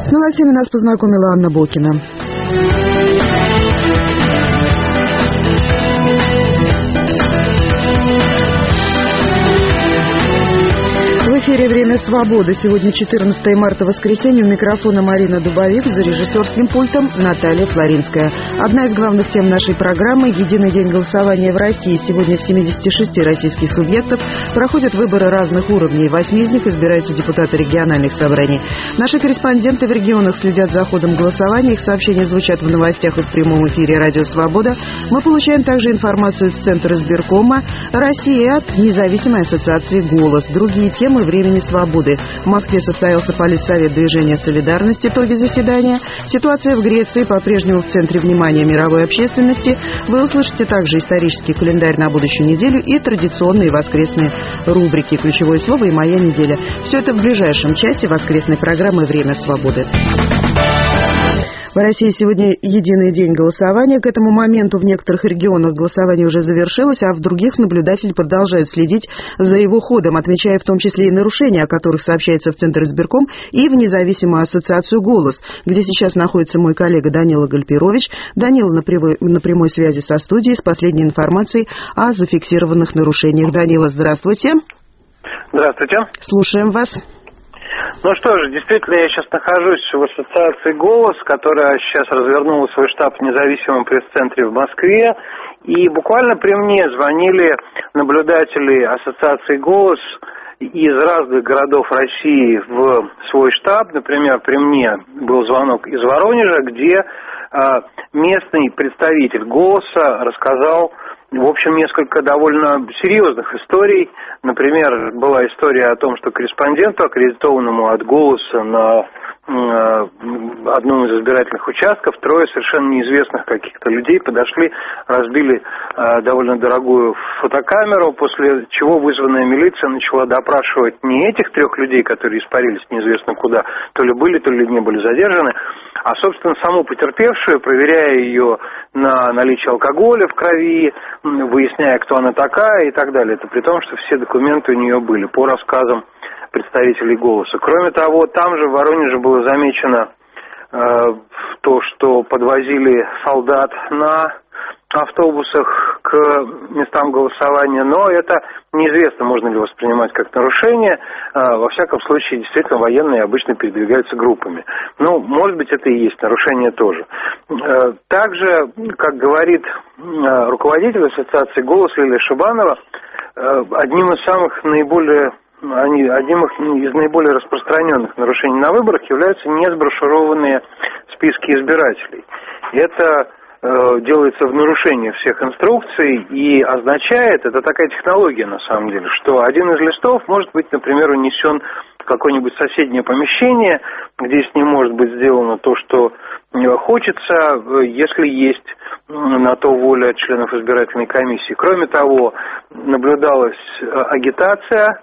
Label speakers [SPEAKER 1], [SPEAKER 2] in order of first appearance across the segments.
[SPEAKER 1] С новостями нас познакомила Анна Бокина. В эфире «Время свободы». Сегодня 14 марта, воскресенье. У микрофона Марина Дубовик, за режиссерским пультом Наталья Флоринская. Одна из главных тем нашей программы – единый день голосования в России. Сегодня в 76 российских субъектов проходят выборы разных уровней. 8 из них избираются депутаты региональных собраний. Наши корреспонденты в регионах следят за ходом голосования. Их сообщения звучат в новостях и в прямом эфире «Радио Свобода». Мы получаем также информацию из Центра избиркома России от независимой ассоциации «Голос». Другие темы «Времени свободы». В Москве состоялся политсовет движения «Солидарность», итоги заседания. Ситуация в Греции по-прежнему в центре внимания мировой общественности. Вы услышите также исторический календарь на будущую неделю и традиционные воскресные рубрики «Ключевое слово» и «Моя неделя». Все это в ближайшем часе воскресной программы «Время свободы». В России сегодня единый день голосования. К этому моменту в некоторых регионах голосование уже завершилось, а в других наблюдатели продолжают следить за его ходом, отмечая в том числе и нарушения, о которых сообщается в Центр избирком и в независимую ассоциацию «Голос», где сейчас находится мой коллега Данила Гальперович. Данила на прямой связи со студией с последней информацией о зафиксированных нарушениях. Данила, здравствуйте.
[SPEAKER 2] Здравствуйте.
[SPEAKER 1] Слушаем вас.
[SPEAKER 2] Ну что же, действительно, я сейчас нахожусь в ассоциации «Голос», которая сейчас развернула свой штаб в независимом пресс-центре в Москве. И буквально при мне звонили наблюдатели ассоциации «Голос» из разных городов России в свой штаб. Например, при мне был звонок из Воронежа, где местный представитель «Голоса» рассказал, в общем, несколько довольно серьезных историй. Например, была история о том, что корреспонденту, аккредитованному от «Голоса» на одном из избирательных участков, трое совершенно неизвестных каких-то людей подошли, разбили довольно дорогую фотокамеру, после чего вызванная милиция начала допрашивать не этих трех людей, которые испарились неизвестно куда, то ли были, то ли не были задержаны, а, собственно, саму потерпевшую, проверяя ее на наличие алкоголя в крови, выясняя, кто она такая и так далее. Это при том, что все документы у нее были, по рассказам представителей «Голоса». Кроме того, там же в Воронеже было замечено то, что подвозили солдат на автобусах к местам голосования, но это неизвестно, можно ли воспринимать как нарушение. Во всяком случае, действительно, военные обычно передвигаются группами. Ну, может быть, это и есть нарушение тоже. Также, как говорит руководитель ассоциации «Голос» Лилия Шибанова, одним из наиболее распространенных нарушений на выборах являются несброшурованные списки избирателей. Это делается в нарушении всех инструкций и означает, это такая технология на самом деле, что один из листов может быть, например, унесен в какое-нибудь соседнее помещение, где с ним может быть сделано то, что хочется, если есть на то воля членов избирательной комиссии. Кроме того, наблюдалась агитация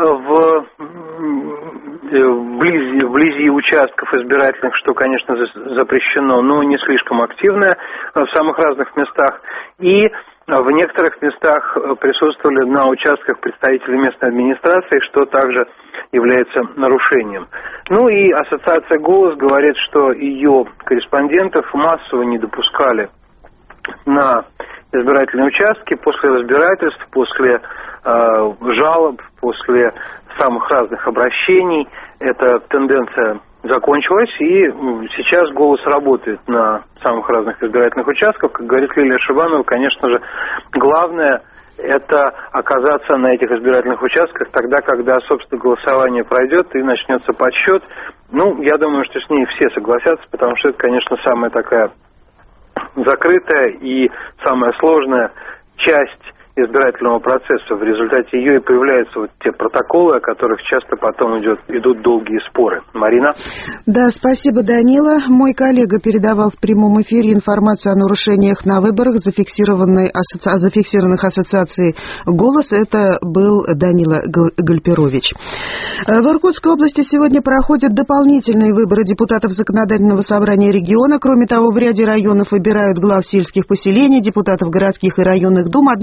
[SPEAKER 2] вблизи участков избирательных, что, конечно, запрещено, но не слишком активное в самых разных местах. И в некоторых местах присутствовали на участках представители местной администрации, что также является нарушением. Ну и ассоциация «Голос» говорит, что ее корреспондентов массово не допускали на избирательные участки после разбирательств, после жалоб, после самых разных обращений. Эта тенденция закончилась, и сейчас «Голос» работает на самых разных избирательных участках. Как говорит Лилия Шибанова, конечно же, главное – это оказаться на этих избирательных участках тогда, когда, собственно, голосование пройдет и начнется подсчет. Ну, я думаю, что с ней все согласятся, потому что это, конечно, самая такая закрытая и самая сложная часть избирательного процесса. В результате ее и появляются вот те протоколы, о которых часто потом идут долгие споры. Марина?
[SPEAKER 1] Да, спасибо, Данила. Мой коллега передавал в прямом эфире информацию о нарушениях на выборах, зафиксированных ассоциацией «Голос». Это был Данила Гальперович. В Иркутской области сегодня проходят дополнительные выборы депутатов Законодательного собрания региона. Кроме того, в ряде районов выбирают глав сельских поселений, депутатов городских и районных дум. Однако все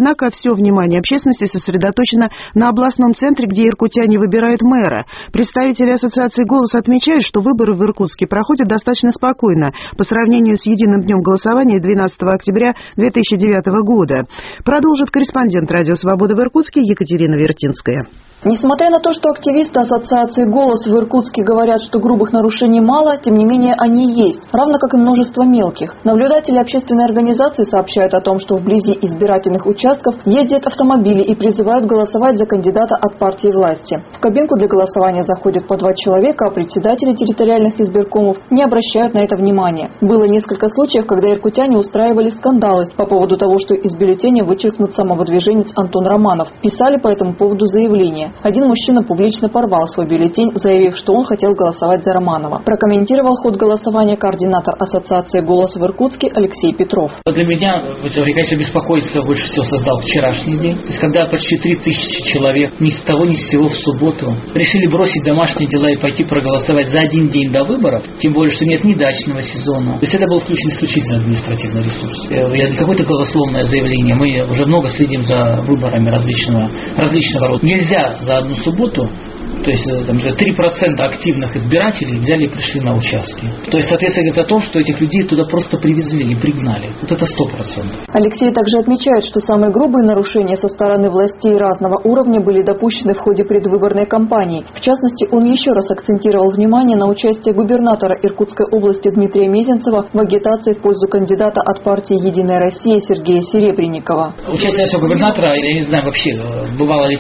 [SPEAKER 1] все внимание общественности сосредоточено на областном центре, где иркутяне выбирают мэра. Представители ассоциации «Голос» отмечают, что выборы в Иркутске проходят достаточно спокойно по сравнению с единым днем голосования 12 октября 2009 года. Продолжит корреспондент «Радио Свобода» в Иркутске Екатерина Вертинская.
[SPEAKER 3] Несмотря на то, что активисты ассоциации «Голос» в Иркутске говорят, что грубых нарушений мало, тем не менее они есть, равно как и множество мелких. Наблюдатели общественной организации сообщают о том, что вблизи избирательных участков ездят автомобили и призывают голосовать за кандидата от партии власти. В кабинку для голосования заходят по 2 человека, а председатели территориальных избиркомов не обращают на это внимания. Было несколько случаев, когда иркутяне устраивали скандалы по поводу того, что из бюллетеня вычеркнут самовыдвиженец Антон Романов. Писали по этому поводу заявление. Один мужчина публично порвал свой бюллетень, заявив, что он хотел голосовать за Романова. Прокомментировал ход голосования координатор ассоциации «Голос» в Иркутске Алексей Петров.
[SPEAKER 4] Для меня, конечно, беспокойство больше всего создал вчерашний день. То есть, когда почти 3000 человек ни с того ни с сего в субботу решили бросить домашние дела и пойти проголосовать за один день до выборов, тем более, что нет ни дачного сезона. То есть это был включен исключительно административный ресурс. Не какое-то голословное заявление. Мы уже много следим за выборами различного рода. Нельзя за одну субботу, то есть там, 3% активных избирателей взяли и пришли на участки. То есть, соответственно, это то, что этих людей туда просто привезли и пригнали. Вот это 100%.
[SPEAKER 3] Алексей также отмечает, что самые грубые нарушения со стороны властей разного уровня были допущены в ходе предвыборной кампании. В частности, он еще раз акцентировал внимание на участие губернатора Иркутской области Дмитрия Мезенцева в агитации в пользу кандидата от партии «Единая Россия» Сергея Серебренникова.
[SPEAKER 4] Участие нашего губернатора, я не знаю вообще, бывали ли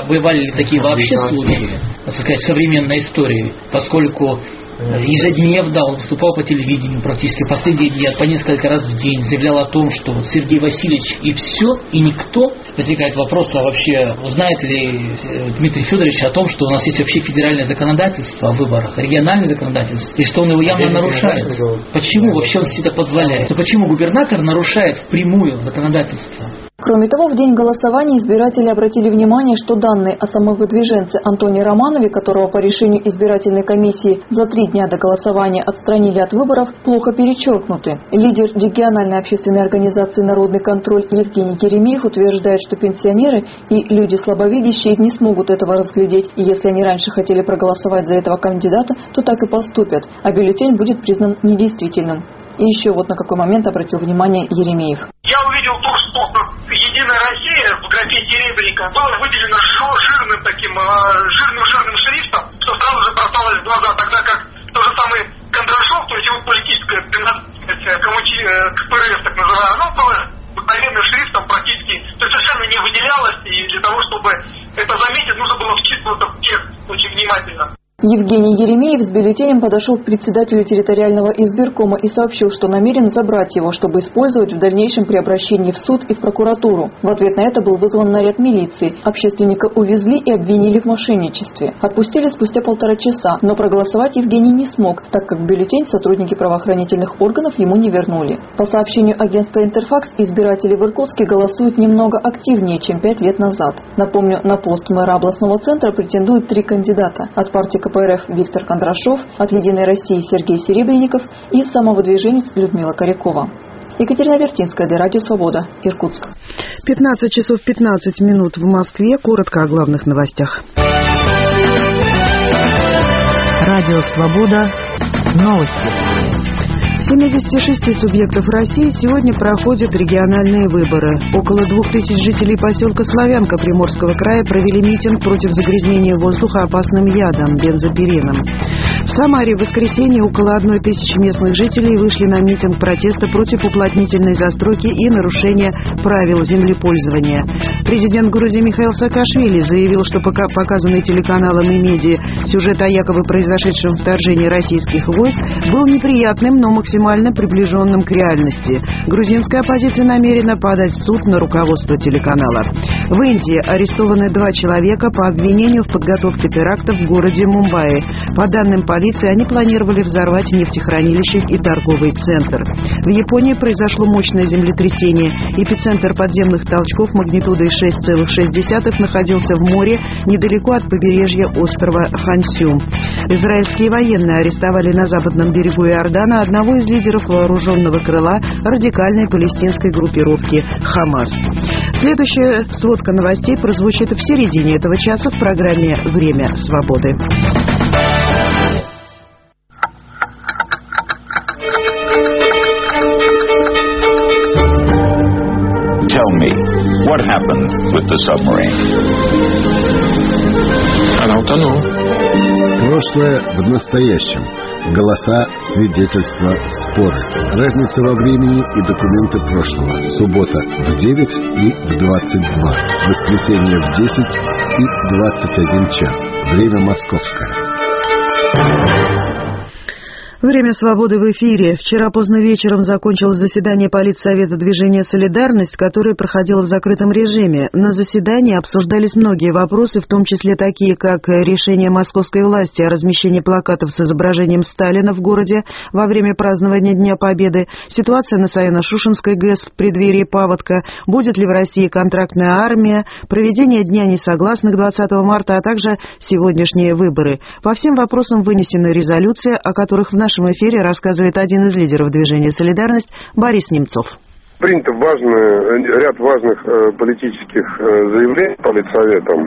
[SPEAKER 4] такие вообще случаи, так сказать, современной истории, поскольку ежедневно он выступал по телевидению практически последние дни, по несколько раз в день, заявлял о том, что вот Сергей Васильевич и все, и никто. Возникает вопрос, а вообще знает ли Дмитрий Федорович о том, что у нас есть вообще федеральное законодательство о выборах, региональное законодательство, и что он его явно нарушает. Почему вообще он себе это позволяет? Почему губернатор нарушает впрямую законодательство?
[SPEAKER 3] Кроме того, в день голосования избиратели обратили внимание, что данные о самовыдвиженце Антоне Романове, которого по решению избирательной комиссии за 3 дня до голосования отстранили от выборов, плохо перечеркнуты. Лидер региональной общественной организации «Народный контроль» Евгений Еремеев утверждает, что пенсионеры и люди слабовидящие не смогут этого разглядеть, и если они раньше хотели проголосовать за этого кандидата, то так и поступят, а бюллетень будет признан недействительным. И еще вот на какой момент обратил внимание Еремеев.
[SPEAKER 5] Я увидел то, что «Единая Россия» в графе Серебренника была выделена жирным шрифтом, что сразу же бросалось в глаза, тогда как тот же самый Кондрашов, то есть его политическая принадлежность к КПРФ, так называемая, она была обыкновенным шрифтом практически, то есть совершенно не выделялась, и для того, чтобы это заметить, нужно было вчитываться в текст очень внимательно.
[SPEAKER 3] Евгений Еремеев с бюллетенем подошел к председателю территориального избиркома и сообщил, что намерен забрать его, чтобы использовать в дальнейшем при обращении в суд и в прокуратуру. В ответ на это был вызван наряд милиции. Общественника увезли и обвинили в мошенничестве. Отпустили спустя 1,5 часа, но проголосовать Евгений не смог, так как бюллетень сотрудники правоохранительных органов ему не вернули. По сообщению агентства «Интерфакс», избиратели в Иркутске голосуют немного активнее, чем 5 лет назад. Напомню, на пост мэра областного центра претендуют 3 кандидата. От партии КПРФ Виктор Кондрашов, от «Единой России» Сергей Серебренников и самовыдвиженец Людмила Корякова. Екатерина Вертинская, для Радио Свобода, Иркутск.
[SPEAKER 1] 15 часов 15 минут в Москве. Коротко о главных новостях.
[SPEAKER 6] Радио Свобода. Новости.
[SPEAKER 1] 76 субъектов России сегодня проходят региональные выборы. Около 2000 жителей поселка Славянка Приморского края провели митинг против загрязнения воздуха опасным ядом – бензопиреном. В Самаре в воскресенье около 1000 местных жителей вышли на митинг протеста против уплотнительной застройки и нарушения правил землепользования. Президент Грузии Михаил Саакашвили заявил, что показанный телеканалом и медиа сюжет о якобы произошедшем вторжении российских войск был неприятным, но максимально приближенным к реальности. Грузинская оппозиция намерена подать в суд на руководство телеканала. В Индии арестованы 2 человека по обвинению в подготовке терактов в городе Мумбаи. По данным полиции, они планировали взорвать нефтехранилище и торговый центр. В Японии произошло мощное землетрясение. Эпицентр подземных толчков магнитудой 6,6 находился в море недалеко от побережья острова Хансю. Израильские военные арестовали на западном берегу Иордана одного из из лидеров вооруженного крыла радикальной палестинской группировки «Хамас». Следующая сводка новостей прозвучит в середине этого часа в программе «Время свободы».
[SPEAKER 7] Tell me, what happened with the submarine?
[SPEAKER 8] Она утонула.
[SPEAKER 9] Прошлое в настоящем. Голоса, свидетельства, споры. Разница во времени и документы прошлого. Суббота в 9 и в 22. Воскресенье в 10 и 21 час. Время московское.
[SPEAKER 1] Время свободы в эфире. Вчера поздно вечером закончилось заседание Политсовета движения «Солидарность», которое проходило в закрытом режиме. На заседании обсуждались многие вопросы, в том числе такие, как решение московской власти о размещении плакатов с изображением Сталина в городе во время празднования Дня Победы, ситуация на Саяно-Шушенской ГЭС в преддверии паводка, будет ли в России контрактная армия, проведение Дня несогласных 20 марта, а также сегодняшние выборы. По всем вопросам вынесены резолюции, о которых в нашем эфире рассказывает один из лидеров движения «Солидарность» Борис Немцов.
[SPEAKER 10] Принято ряд важных политических заявлений Политсоветом.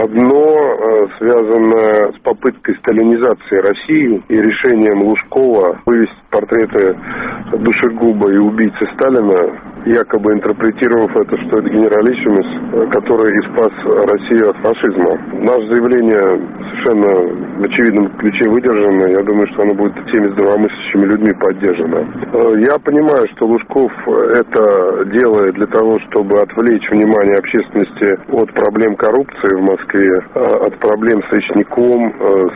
[SPEAKER 10] Одно связано с попыткой сталинизации России и решением Лужкова вывести портреты душегуба и убийцы Сталина, якобы интерпретировав это, что это генералиссимус, который и спас Россию от фашизма. Наше заявление совершенно в очевидном ключе выдержано. Я думаю, что оно будет всеми здравомыслящими людьми поддержано. Я понимаю, что Лужков это делает для того, чтобы отвлечь внимание общественности от проблем коррупции в Москве, от проблем с речником,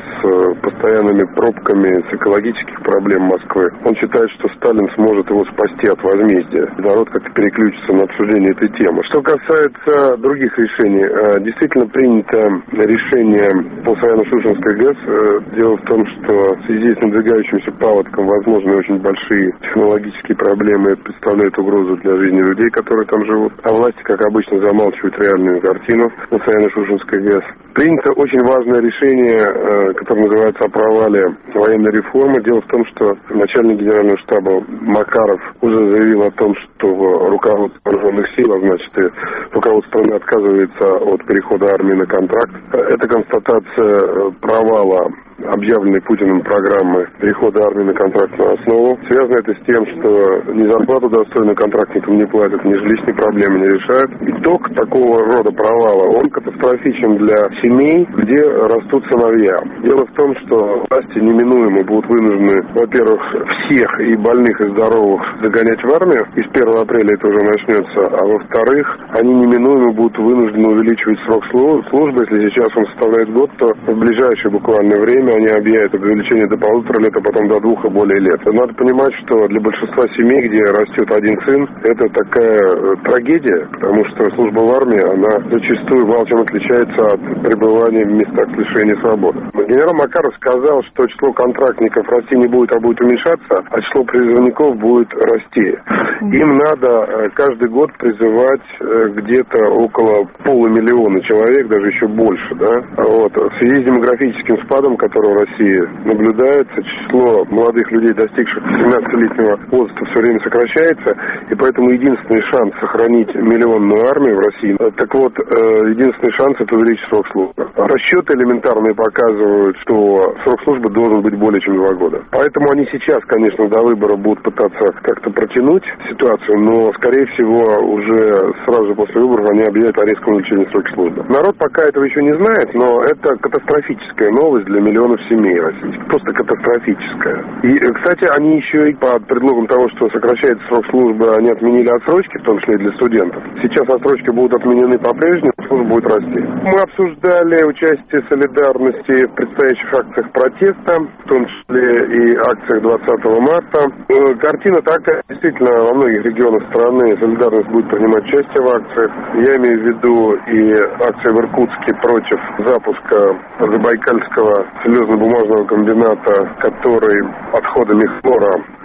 [SPEAKER 10] с постоянными пробками, с экологических проблем Москвы. Он считает, что Сталин сможет его спасти от возмездия. Народ как-то переключится на обсуждение этой темы. Что касается других решений, действительно принято решение по Саяно-Шушенской ГЭС. Дело в том, что в связи с надвигающимся паводком возможны очень большие технологические проблемы, представляют угрозу для жизни людей, которые там живут. А власти, как обычно, замалчивают реальную картину на Саяно-Шушенской ГЭС. Принято очень важное решение, которое называется «О провале военной реформы». Дело в том, что начальник генерального штаба Макаров уже заявил о том, что руководство вооруженных сил, а значит и руководство страны отказывается от перехода армии на контракт. Это констатация провала объявленной Путиным программы перехода армии на контрактную основу. Связано это с тем, что ни зарплату достойную контрактникам не платят, ни жилищные проблемы не решают. Итог такого рода провала, он катастрофичен для семей, где растут сыновья. Дело в том, что власти неминуемо будут вынуждены, во-первых, всех и больных, и здоровых загонять в армию, и с 1 апреля это уже начнется, а во-вторых, они неминуемо будут вынуждены увеличивать срок службы. Если сейчас он составляет год, то в ближайшее буквально время они объявят увеличение до 1,5 лет, а потом до 2 и более лет. Надо понимать, что для большинства семей, где растет один сын, это такая трагедия, потому что служба в армии, она зачастую мало чем отличается от пребывания в местах лишения свободы. Генерал Макаров сказал, что число контрактников расти не будет, а будет уменьшаться, а число призывников будет расти. Им надо каждый год призывать где-то около 500 000 человек, даже еще больше, да? Вот. В связи с демографическим спадом, который в России наблюдается, число молодых людей, достигших 17-летнего возраста, все время сокращается, и поэтому единственный шанс сохранить миллионную армию в России, так вот, единственный шанс — это увеличить срок службы. Расчеты элементарные показывают, что срок службы должен быть более чем 2 года. Поэтому они сейчас, конечно, до выборов будут пытаться как-то протянуть ситуацию, но, скорее всего, уже сразу же после выборов они объявят о резком увеличении срока службы. Народ пока этого еще не знает, но это катастрофическая новость для миллионов семей российских. Просто катастрофическая. И, кстати, они еще и под предлогом того, что сокращается срок службы, они отменили отсрочки, в том числе и для студентов. Сейчас отсрочки будут отменены по-прежнему, служба будет расти. Мы обсуждали участие солидарности в предстоящих акциях протеста, в том числе и акциях 20 марта. Картина такая, действительно, во многих регионах страны солидарность будет принимать участие в акциях. Я имею в виду и акции в Иркутске против запуска Забайкальского слезно-бумажного комбината, который отходами хлора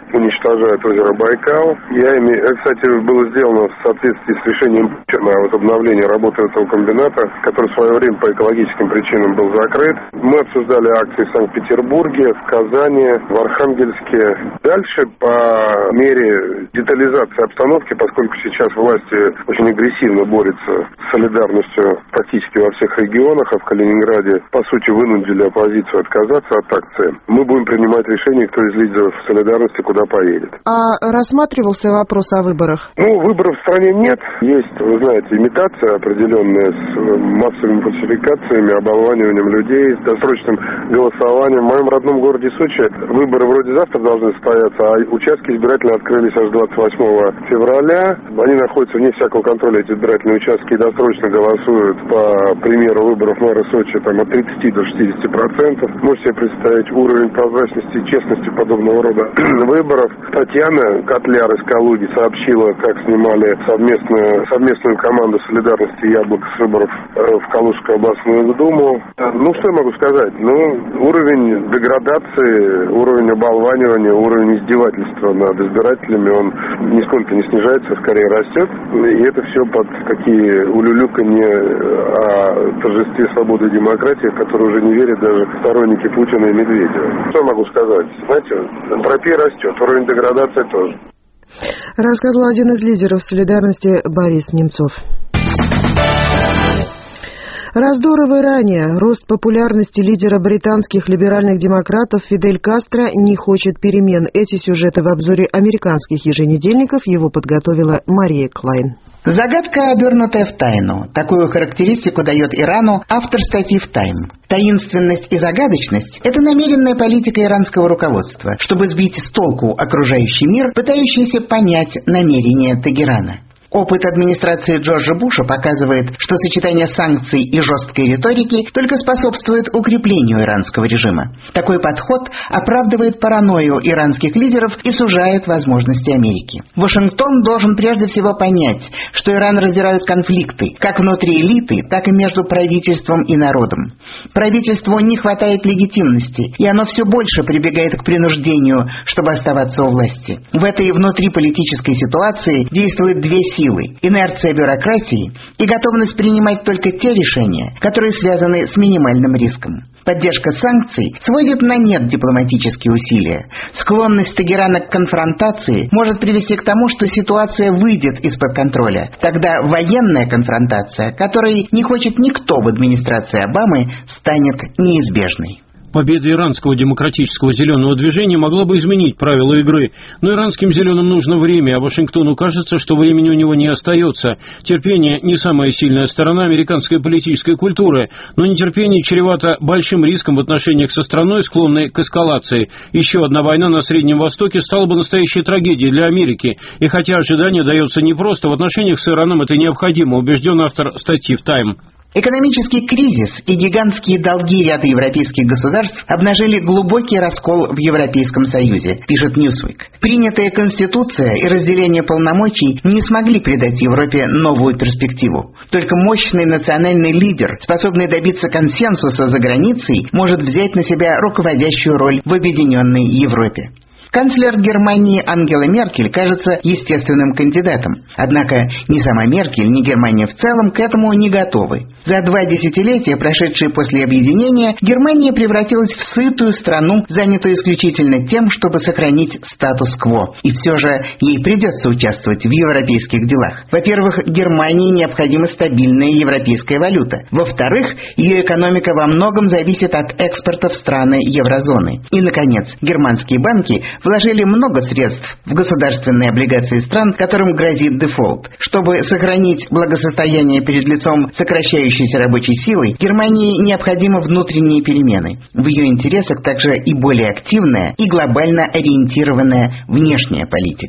[SPEAKER 10] уничтожают озеро Байкал. Кстати, было сделано в соответствии с решением Путина о возобновлении работы этого комбината, который в свое время по экологическим причинам был закрыт. Мы обсуждали акции в Санкт-Петербурге, в Казани, в Архангельске. Дальше, по мере детализации обстановки, поскольку сейчас власти очень агрессивно борются с солидарностью практически во всех регионах, а в Калининграде, по сути, вынудили оппозицию отказаться от акции, мы будем принимать решение, кто из лидеров солидарности куда поедет.
[SPEAKER 1] А рассматривался вопрос о выборах?
[SPEAKER 10] Выборов в стране нет. Есть, вы знаете, имитация определенная с массовыми фальсификациями, оболваниванием людей, с досрочным голосованием. В моем родном городе Сочи выборы вроде завтра должны состояться, а участки избирательные открылись аж 28 февраля. Они находятся вне всякого контроля, эти избирательные участки, и досрочно голосуют, по примеру выборов мэра Сочи, там от 30 до 60%. Можете себе представить уровень прозрачности и честности подобного рода выборов. Татьяна Котляр из Калуги сообщила, как снимали совместную команду солидарности «Яблоко» с выборов в Калужскую областную думу. Что я могу сказать? Уровень деградации, уровень оболванивания, уровень издевательства над избирателями, он нисколько не снижается, а скорее растет. И это все под такие улюлюканье о торжестве свободы и демократии, в которые уже не верят даже сторонники Путина и Медведева. Что я могу сказать? Знаете, энтропия растет, уровень деградации тоже.
[SPEAKER 1] Рассказывал один из лидеров солидарности Борис Немцов. Раздоры в Иране. Рост популярности лидера британских либеральных демократов Фидель Кастро не хочет перемен. Эти сюжеты в обзоре американских еженедельников. Его подготовила Мария Клайн.
[SPEAKER 8] Загадка, обернутая в тайну. Такую характеристику дает Ирану автор статьи в «Тайм». Таинственность и загадочность – это намеренная политика иранского руководства, чтобы сбить с толку окружающий мир, пытающийся понять намерения Тегерана. Опыт администрации Джорджа Буша показывает, что сочетание санкций и жесткой риторики только способствует укреплению иранского режима. Такой подход оправдывает паранойю иранских лидеров и сужает возможности Америки. Вашингтон должен прежде всего понять, что Иран раздирают конфликты как внутри элиты, так и между правительством и народом. Правительству не хватает легитимности, и оно все больше прибегает к принуждению, чтобы оставаться у власти. В этой внутриполитической ситуации действуют две силы: инерция бюрократии и готовность принимать только те решения, которые связаны с минимальным риском. Поддержка санкций сводит на нет дипломатические усилия. Склонность Тегерана к конфронтации может привести к тому, что ситуация выйдет из-под контроля. Тогда военная конфронтация, которой не хочет никто в администрации Обамы, станет неизбежной.
[SPEAKER 11] Победа иранского демократического зеленого движения могла бы изменить правила игры. Но иранским зеленым нужно время, а Вашингтону кажется, что времени у него не остается. Терпение – не самая сильная сторона американской политической культуры, но нетерпение чревато большим риском в отношениях со страной, склонной к эскалации. Еще одна война на Среднем Востоке стала бы настоящей трагедией для Америки. И хотя ожидание дается непросто, в отношениях с Ираном это необходимо, убежден автор статьи в «Тайм».
[SPEAKER 8] Экономический кризис и гигантские долги ряда европейских государств обнажили глубокий раскол в Европейском Союзе, пишет Newsweek. Принятая Конституция и разделение полномочий не смогли придать Европе новую перспективу. Только мощный национальный лидер, способный добиться консенсуса за границей, может взять на себя руководящую роль в объединенной Европе. Канцлер Германии Ангела Меркель кажется естественным кандидатом. Однако ни сама Меркель, ни Германия в целом к этому не готовы. За 2 десятилетия, прошедшие после объединения, Германия превратилась в сытую страну, занятую исключительно тем, чтобы сохранить статус-кво. И все же ей придется участвовать в европейских делах. Во-первых, Германии необходима стабильная европейская валюта. Во-вторых, ее экономика во многом зависит от экспорта в страны еврозоны. И, наконец, германские банки вложили много средств в государственные облигации стран, которым грозит дефолт. Чтобы сохранить благосостояние перед лицом сокращающейся рабочей силы, Германии необходимы внутренние перемены. В ее интересах также и более активная, и глобально ориентированная внешняя политика.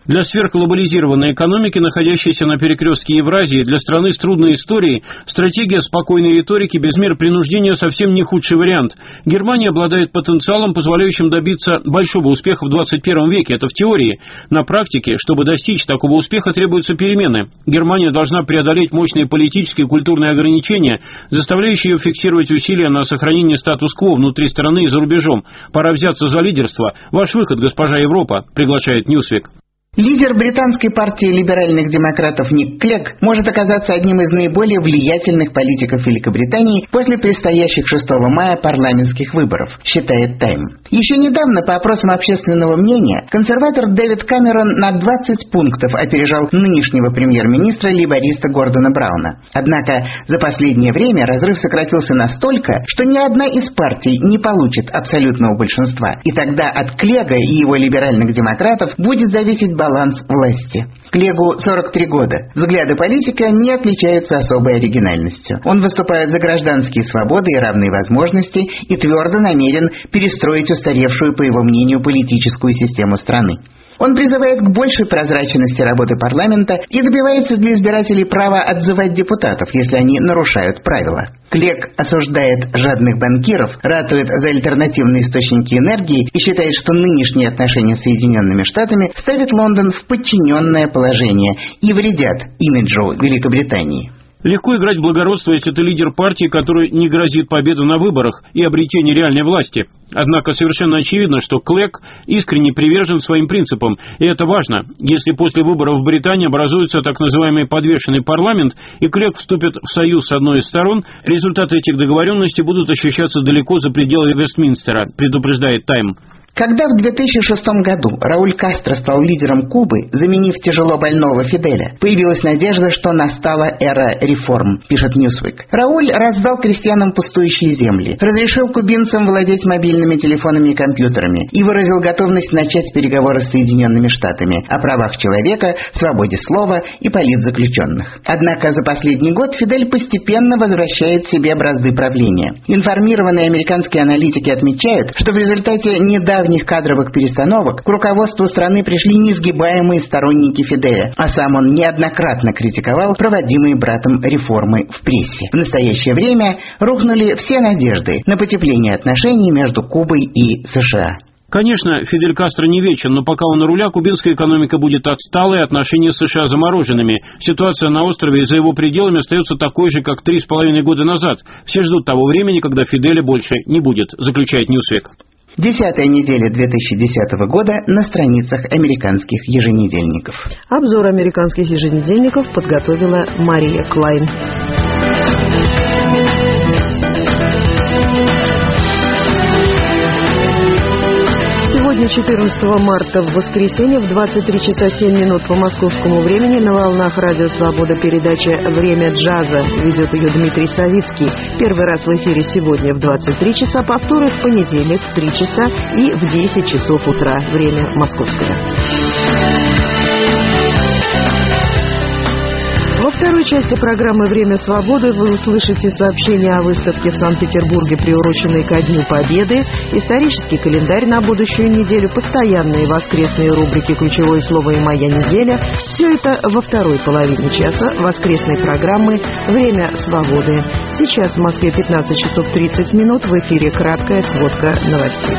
[SPEAKER 11] Для сверхглобализированной экономики, находящейся на перекрестке Евразии, для страны с трудной историей, стратегия спокойной риторики без мер принуждения совсем не худший вариант. Германия обладает потенциалом, позволяющим добиться большого успеха в 21 веке. Это в теории. На практике, чтобы достичь такого успеха, требуются перемены. Германия должна преодолеть мощные политические и культурные ограничения, заставляющие ее фиксировать усилия на сохранение статус-кво внутри страны и за рубежом. Пора взяться за лидерство. Ваш выход, госпожа Европа, приглашает Newsweek.
[SPEAKER 8] Лидер британской партии либеральных демократов Ник Клег может оказаться одним из наиболее влиятельных политиков Великобритании после предстоящих 6 мая парламентских выборов, считает Тайм. Еще недавно, по опросам общественного мнения, консерватор Дэвид Камерон на 20 пунктов опережал нынешнего премьер-министра лейбориста Гордона Брауна. Однако за последнее время разрыв сократился настолько, что ни одна из партий не получит абсолютного большинства, и тогда от Клега и его либеральных демократов будет зависеть баланс власти. Клегу 43 года. Взгляды политика не отличаются особой оригинальностью. Он выступает за гражданские свободы и равные возможности и твердо намерен перестроить устаревшую, по его мнению, политическую систему страны. Он призывает к большей прозрачности работы парламента и добивается для избирателей права отзывать депутатов, если они нарушают правила. Клег осуждает жадных банкиров, ратует за альтернативные источники энергии и считает, что нынешние отношения с Соединенными Штатами ставят Лондон в подчиненное положение и вредят имиджу Великобритании.
[SPEAKER 11] Легко играть в благородство, если ты лидер партии, которой не грозит победа на выборах и обретение реальной власти. Однако совершенно очевидно, что Клег искренне привержен своим принципам, и это важно. Если после выборов в Британии образуется так называемый подвешенный парламент, и Клег вступит в союз с одной из сторон, результаты этих договоренностей будут ощущаться далеко за пределами Вестминстера, предупреждает Тайм.
[SPEAKER 8] Когда в 2006 году Рауль Кастро стал лидером Кубы, заменив тяжело больного Фиделя, появилась надежда, что настала эра реформ, пишет Newsweek. Рауль раздал крестьянам пустующие земли, разрешил кубинцам владеть мобильными телефонами и компьютерами и выразил готовность начать переговоры с Соединенными Штатами о правах человека, свободе слова и политзаключенных. Однако за последний год Фидель постепенно возвращает себе бразды правления. Информированные американские аналитики отмечают, что в результате недавних кадровых перестановок к руководству страны пришли несгибаемые сторонники Фиделя, а сам он неоднократно критиковал проводимые братом реформы в прессе. В настоящее время рухнули все надежды на потепление отношений между Кубой и США.
[SPEAKER 11] Конечно, Фидель Кастро не вечен, но пока он у руля, кубинская экономика будет отсталой, отношения с США замороженными. Ситуация на острове и за его пределами остается такой же, как 3,5 года назад. Все ждут того времени, когда Фиделя больше не будет, заключает Newsweek.
[SPEAKER 8] 10-я неделя 2010 года на страницах американских еженедельников.
[SPEAKER 1] Обзор американских еженедельников подготовила Мария Клайн. Сегодня, 14 марта, в воскресенье, в 23 часа 7 минут по московскому времени на волнах Радио Свобода передача «Время джаза». Ведет ее Дмитрий Савицкий. Первый раз в эфире сегодня в 23 часа, повторы в понедельник в 3 часа и в 10 часов утра. Время московское. Во второй части программы «Время свободы» вы услышите сообщение о выставке в Санкт-Петербурге, приуроченной ко Дню Победы, исторический календарь на будущую неделю, постоянные воскресные рубрики «Ключевое слово» и «Моя неделя». Все это во второй половине часа воскресной программы «Время свободы». Сейчас в Москве 15 часов 30 минут. В эфире краткая сводка новостей.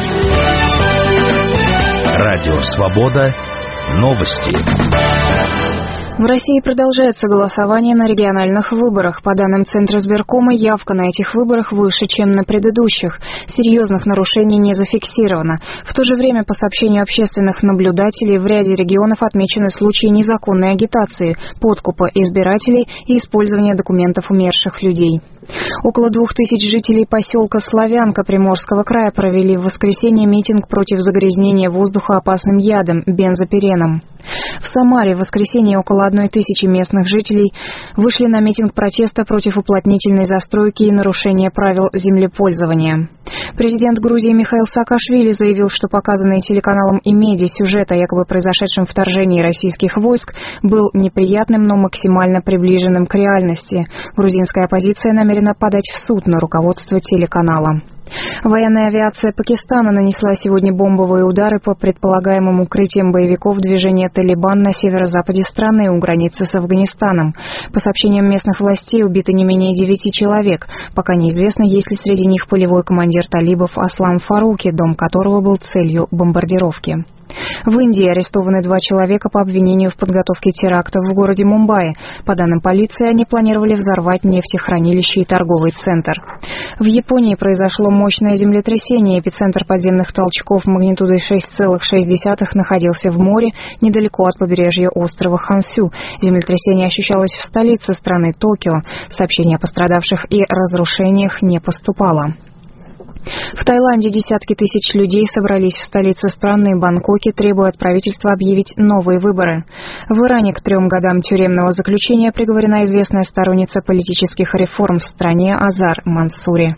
[SPEAKER 12] Радио «Свобода». Новости.
[SPEAKER 13] В России продолжается голосование на региональных выборах. По данным Центра избиркома, явка на этих выборах выше, чем на предыдущих. Серьезных нарушений не зафиксировано. В то же время, по сообщению общественных наблюдателей, в ряде регионов отмечены случаи незаконной агитации, подкупа избирателей и использования документов умерших людей. Около 2000 жителей поселка Славянка Приморского края провели в воскресенье митинг против загрязнения воздуха опасным ядом бензопиреном. В Самаре в воскресенье около 1000 местных жителей вышли на митинг протеста против уплотнительной застройки и нарушения правил землепользования. Президент Грузии Михаил Саакашвили заявил, что показанный телеканалом Имеди сюжет о якобы произошедшем вторжении российских войск был неприятным, но максимально приближенным к реальности. Грузинская оппозиция намерена подать в суд на руководство телеканала. Военная авиация Пакистана нанесла сегодня бомбовые удары по предполагаемым укрытиям боевиков движения «Талибан» на северо-западе страны у границы с Афганистаном. По сообщениям местных властей, убито не менее 9 человек. Пока неизвестно, есть ли среди них полевой командир талибов Аслам Фаруки, дом которого был целью бомбардировки. В Индии арестованы 2 человека по обвинению в подготовке терактов в городе Мумбаи. По данным полиции, они планировали взорвать нефтехранилище и торговый центр. В Японии произошло мощное землетрясение. Эпицентр подземных толчков магнитудой 6,6 находился в море недалеко от побережья острова Хонсю. Землетрясение ощущалось в столице страны Токио. Сообщений о пострадавших и разрушениях не поступало. В Таиланде десятки тысяч людей собрались в столице страны Бангкоке, требуя от правительства объявить новые выборы. В Иране к 3 годам тюремного заключения приговорена известная сторонница политических реформ в стране Азар Мансури.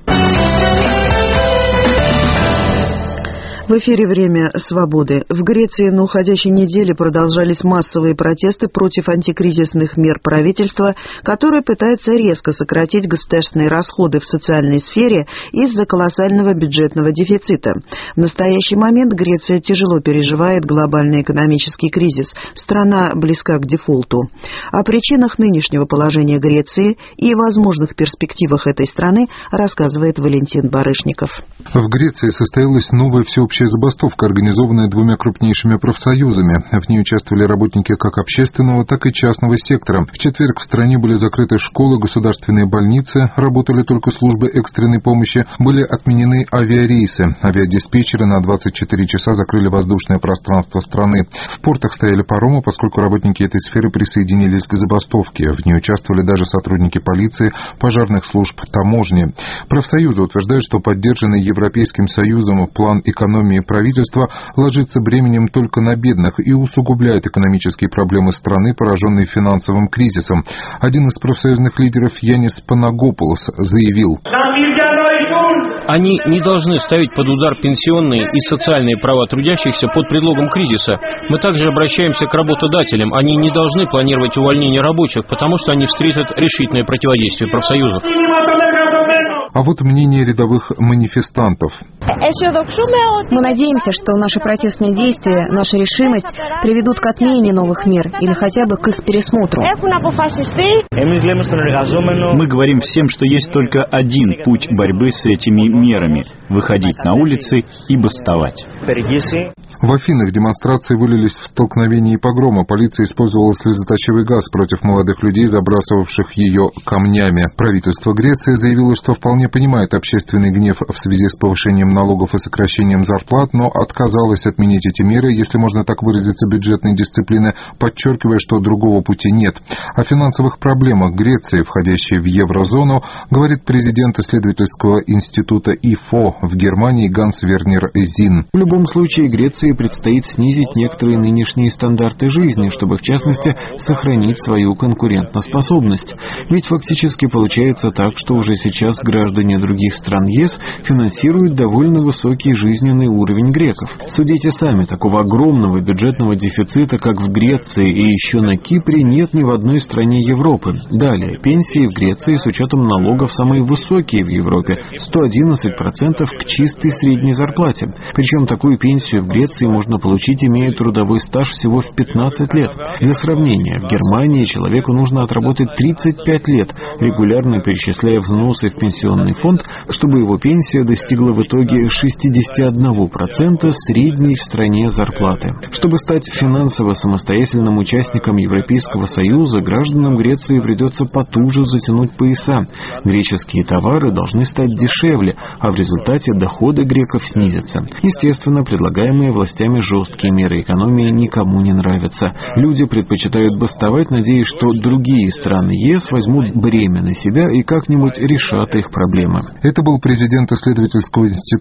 [SPEAKER 1] В эфире «Время свободы». В Греции на уходящей неделе продолжались массовые протесты против антикризисных мер правительства, которое пытается резко сократить государственные расходы в социальной сфере из-за колоссального бюджетного дефицита. В настоящий момент Греция тяжело переживает глобальный экономический кризис. Страна близка к дефолту. О причинах нынешнего положения Греции и возможных перспективах этой страны рассказывает Валентин Барышников.
[SPEAKER 14] В Греции состоялась новая всеобщая забастовка, организованная 2 крупнейшими профсоюзами. В ней участвовали работники как общественного, так и частного сектора. В четверг в стране были закрыты школы, государственные больницы, работали только службы экстренной помощи, были отменены авиарейсы. Авиадиспетчеры на 24 часа закрыли воздушное пространство страны. В портах стояли паромы, поскольку работники этой сферы присоединились к забастовке. В ней участвовали даже сотрудники полиции, пожарных служб, таможни. Профсоюзы утверждают, что поддержанный Европейским Союзом план экономии правительства ложится бременем только на бедных и усугубляет экономические проблемы страны, пораженной финансовым кризисом. Один из профсоюзных лидеров Янис Панагопулос заявил:
[SPEAKER 11] «Они не должны ставить под удар пенсионные и социальные права трудящихся под предлогом кризиса. Мы также обращаемся к работодателям. Они не должны планировать увольнение рабочих, потому что они встретят решительное противодействие профсоюзов».
[SPEAKER 14] А вот мнение рядовых манифестантов.
[SPEAKER 15] Мы надеемся, что наши протестные действия, наша решимость приведут к отмене новых мер или хотя бы к их пересмотру.
[SPEAKER 16] Мы говорим всем, что есть только один путь борьбы с этими мерами – выходить на улицы и бастовать.
[SPEAKER 14] В Афинах демонстрации вылились в столкновения и погромы. Полиция использовала слезоточивый газ против молодых людей, забрасывавших ее камнями. Правительство Греции заявило, что вполне понимает общественный гнев в связи с повышением налогов и сокращением зарплат, но отказалось отменить эти меры, если можно так выразиться, бюджетной дисциплины, подчеркивая, что другого пути нет. О финансовых проблемах Греции, входящей в еврозону, говорит президент исследовательского института ИФО в Германии Ганс Вернер Зин.
[SPEAKER 17] В любом случае Греции предстоит снизить некоторые нынешние стандарты жизни, чтобы в частности сохранить свою конкурентоспособность. Ведь фактически получается так, что уже сейчас граждане других стран ЕС финансируют довольно высокий жизненный уровень греков. Судите сами, такого огромного бюджетного дефицита, как в Греции и еще на Кипре, нет ни в одной стране Европы. Далее, пенсии в Греции с учетом налогов самые высокие в Европе – 111% к чистой средней зарплате. Причем такую пенсию в Греции можно получить, имея трудовой стаж всего в 15 лет. Для сравнения, в Германии человеку нужно отработать 35 лет, регулярно перечисляя взносы в пенсионный фонд, чтобы его пенсия достигла в итоге 61% средней в стране зарплаты. Чтобы стать финансово самостоятельным участником Европейского Союза, гражданам Греции придется потуже затянуть пояса. Греческие товары должны стать дешевле, а в результате доходы греков снизятся. Естественно, предлагаемые властями жесткие меры экономии никому не нравятся. Люди предпочитают бастовать, надеясь, что другие страны ЕС возьмут бремя на себя и как-нибудь решат их проблемы.
[SPEAKER 14] Это был президент исследовательского института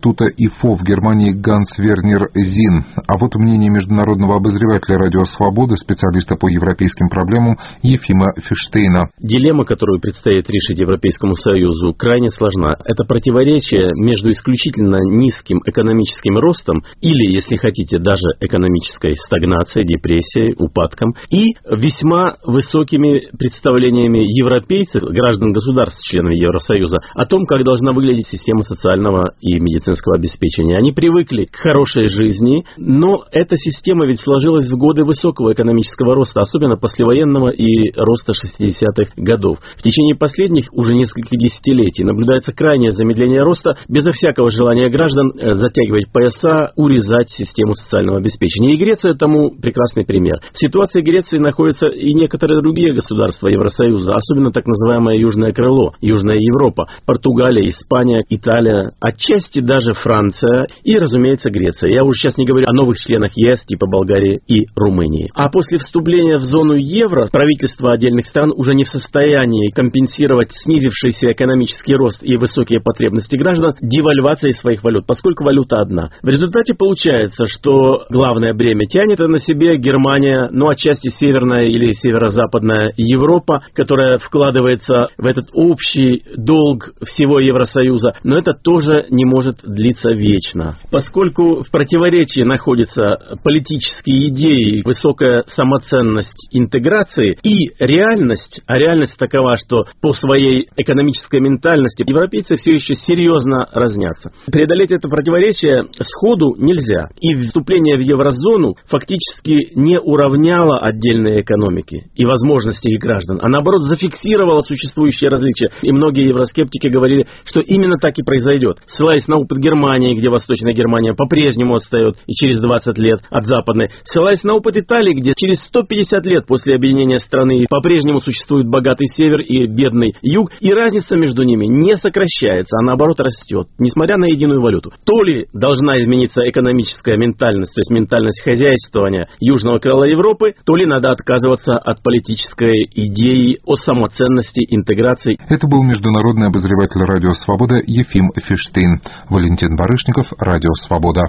[SPEAKER 14] института ИФО в Германии Ганс Вернер Зин. А вот мнение международного обозревателя «Радио Свобода», специалиста по европейским проблемам Ефима Фиштейна.
[SPEAKER 18] Дилемма, которую предстоит решить Европейскому Союзу, крайне сложна. Это противоречие между исключительно низким экономическим ростом или, если хотите, даже экономической стагнацией, депрессией, упадком и весьма высокими представлениями европейцев, граждан государств, членов Евросоюза, о том, как должна выглядеть система социального и медицинского обеспечения. Они привыкли к хорошей жизни, но эта система ведь сложилась в годы высокого экономического роста, особенно послевоенного и роста 60-х годов. В течение последних уже нескольких десятилетий наблюдается крайнее замедление роста, безо всякого желания граждан затягивать пояса, урезать систему социального обеспечения. И Греция тому прекрасный пример. В ситуации Греции находятся и некоторые другие государства Евросоюза, особенно так называемое Южное крыло, Южная Европа, Португалия, Испания, Италия, отчасти даже Франция и, разумеется, Греция. Я уже сейчас не говорю о новых членах ЕС, типа Болгарии и Румынии. А после вступления в зону евро правительства отдельных стран уже не в состоянии компенсировать снизившийся экономический рост и высокие потребности граждан девальвацией своих валют, поскольку валюта одна. В результате получается, что главное бремя тянет на себе Германия, ну, отчасти северная или северо-западная Европа, которая вкладывается в этот общий долг всего Евросоюза, но это тоже не может длиться вечно. Поскольку в противоречии находятся политические идеи, высокая самоценность интеграции и реальность, а реальность такова, что по своей экономической ментальности европейцы все еще серьезно разнятся. Преодолеть это противоречие сходу нельзя. И вступление в еврозону фактически не уравняло отдельные экономики и возможности их граждан, а наоборот зафиксировало существующие различия. И многие евроскептики говорили, что именно так и произойдет. Ссылаясь на опыт Германии, где Восточная Германия по-прежнему отстает и через 20 лет от Западной, ссылаясь на опыт Италии, где через 150 лет после объединения страны по-прежнему существует богатый север и бедный юг, и разница между ними не сокращается, а наоборот растет, несмотря на единую валюту. То ли должна измениться экономическая ментальность, то есть ментальность хозяйствования Южного крыла Европы, то ли надо отказываться от политической идеи о самоценности интеграции.
[SPEAKER 14] Это был международный обозреватель «Радио Свобода» Ефим Фиштейн. Валентин Барышников, «Радио Свобода».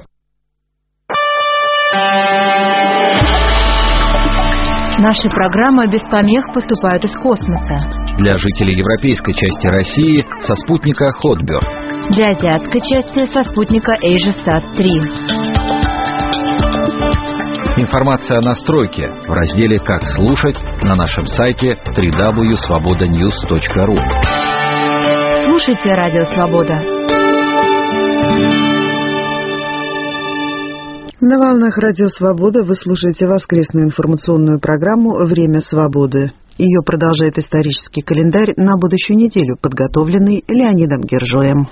[SPEAKER 6] Наши программы без помех поступают из космоса.
[SPEAKER 12] Для жителей европейской части России со спутника Hotbird.
[SPEAKER 6] Для азиатской части со спутника AsiaSat-3.
[SPEAKER 12] Информация о настройке в разделе «Как слушать» на нашем сайте www.svobodanews.ru.
[SPEAKER 6] Слушайте «Радио Свобода».
[SPEAKER 1] На волнах «Радио Свобода» вы слушаете воскресную информационную программу «Время свободы». Ее продолжает исторический календарь на будущую неделю, подготовленный Леонидом Гержоем.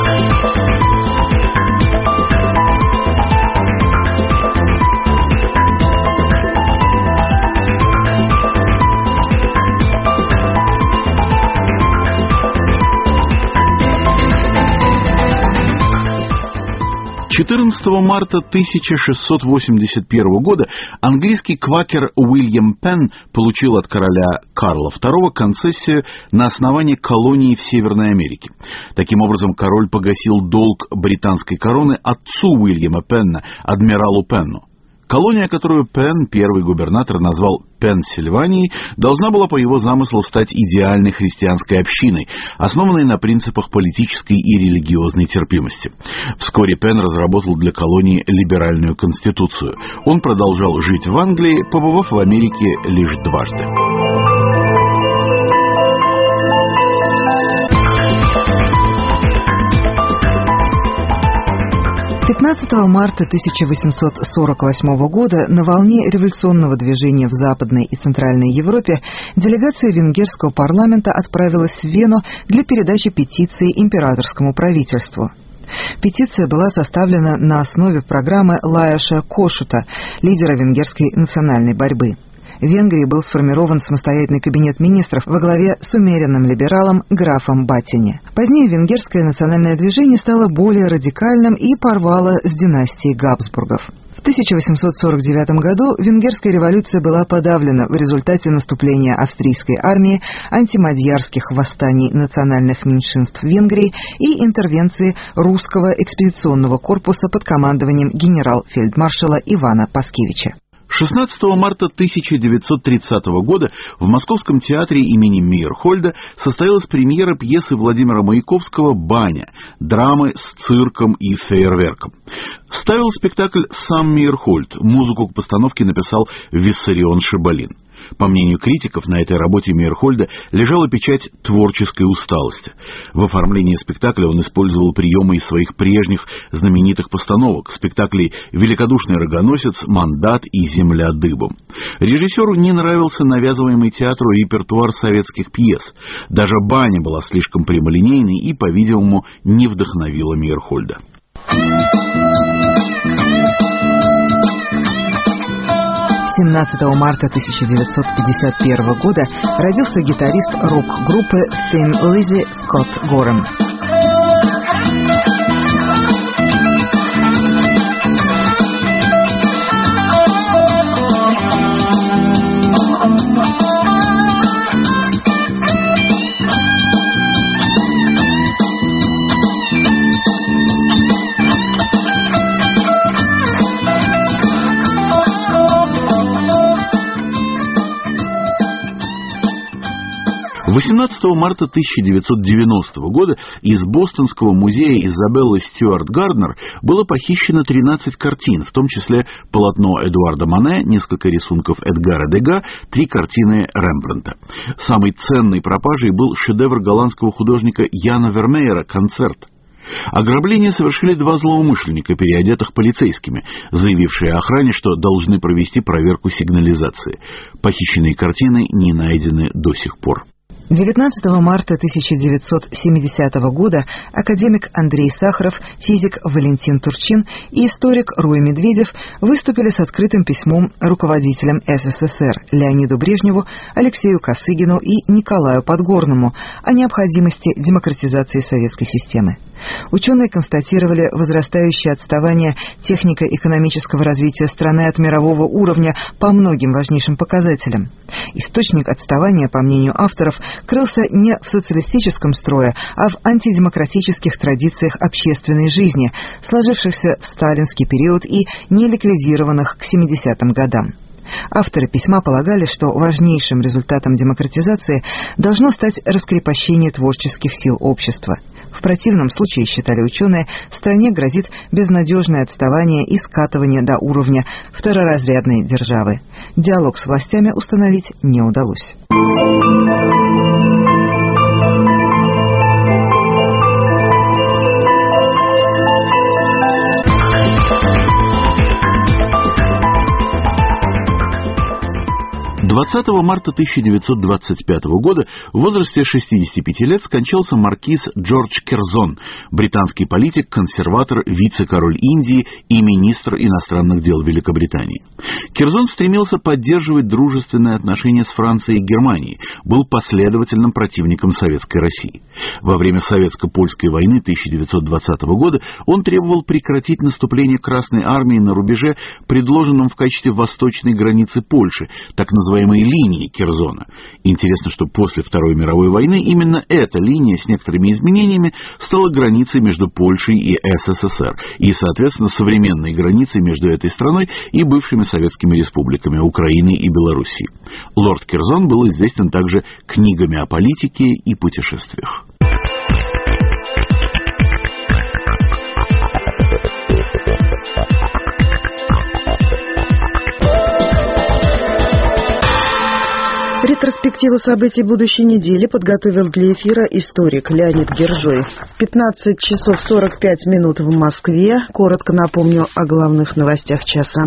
[SPEAKER 19] 14 марта 1681 года английский квакер Уильям Пенн получил от короля Карла II концессию на основании колонии в Северной Америке. Таким образом, король погасил долг британской короны отцу Уильяма Пенна, адмиралу Пенну. Колония, которую Пенн, первый губернатор, назвал Пенсильванией, должна была по его замыслу стать идеальной христианской общиной, основанной на принципах политической и религиозной терпимости. Вскоре Пенн разработал для колонии либеральную конституцию. Он продолжал жить в Англии, побывав в Америке лишь дважды.
[SPEAKER 20] 15 марта 1848 года на волне революционного движения в Западной и Центральной Европе делегация венгерского парламента отправилась в Вену для передачи петиции императорскому правительству. Петиция была составлена на основе программы Лаоша Кошута, лидера венгерской национальной борьбы. В Венгрии был сформирован самостоятельный кабинет министров во главе с умеренным либералом графом Баттини. Позднее венгерское национальное движение стало более радикальным и порвало с династией Габсбургов. В 1849 году Венгерская революция была подавлена в результате наступления австрийской армии, антимадьярских восстаний национальных меньшинств Венгрии и интервенции русского экспедиционного корпуса под командованием генерал-фельдмаршала Ивана Паскевича.
[SPEAKER 19] 16 марта 1930 года в Московском театре имени Мейерхольда состоялась премьера пьесы Владимира Маяковского «Баня», драмы с цирком и фейерверком. Ставил спектакль сам Мейерхольд, музыку к постановке написал Виссарион Шибалин. По мнению критиков, на этой работе Мейерхольда лежала печать творческой усталости. В оформлении спектакля он использовал приемы из своих прежних знаменитых постановок, спектаклей «Великодушный рогоносец», «Мандат» и «Земля дыбом». Режиссеру не нравился навязываемый театру репертуар советских пьес. Даже «Баня» была слишком прямолинейной и, по-видимому, не вдохновила Мейерхольда.
[SPEAKER 20] 17 марта 1951 года родился гитарист рок-группы Thin Lizzy Scott Gorham.
[SPEAKER 19] В 18 марта 1990 года из Бостонского музея Изабеллы Стюарт Гарднер было похищено 13 картин, в том числе полотно Эдуарда Мане, несколько рисунков Эдгара Дега, 3 картины Рембрандта. Самой ценной пропажей был шедевр голландского художника Яна Вермеера «Концерт». Ограбление совершили 2 злоумышленника, переодетых полицейскими, заявившие охране, что должны провести проверку сигнализации. Похищенные картины не найдены до сих пор.
[SPEAKER 20] 19 марта 1970 года академик Андрей Сахаров, физик Валентин Турчин и историк Руй Медведев выступили с открытым письмом руководителям СССР Леониду Брежневу, Алексею Косыгину и Николаю Подгорному о необходимости демократизации советской системы. Ученые констатировали возрастающее отставание технико-экономического развития страны от мирового уровня по многим важнейшим показателям. Источник отставания, по мнению авторов, крылся не в социалистическом строе, а в антидемократических традициях общественной жизни, сложившихся в сталинский период и не ликвидированных к 70-м годам. Авторы письма полагали, что важнейшим результатом демократизации должно стать раскрепощение творческих сил общества. В противном случае, считали ученые, стране грозит безнадежное отставание и скатывание до уровня второразрядной державы. Диалог с властями установить не удалось.
[SPEAKER 19] 20 марта 1925 года в возрасте 65 лет скончался маркиз Джордж Керзон, британский политик, консерватор, вице-король Индии и министр иностранных дел Великобритании. Керзон стремился поддерживать дружественные отношения с Францией и Германией, был последовательным противником Советской России. Во время Советско-Польской войны 1920 года он требовал прекратить наступление Красной армии на рубеже, предложенном в качестве восточной границы Польши, так называемой линии Керзона. Интересно, что после Второй мировой войны именно эта линия с некоторыми изменениями стала границей между Польшей и СССР и, соответственно, современной границей между этой страной и бывшими советскими республиками Украины и Белоруссии. Лорд Керзон был известен также книгами о политике и путешествиях.
[SPEAKER 1] Ретроспективу событий будущей недели подготовил для эфира историк Леонид Гержоев. 15 часов 45 минут в Москве. Коротко напомню о главных новостях часа.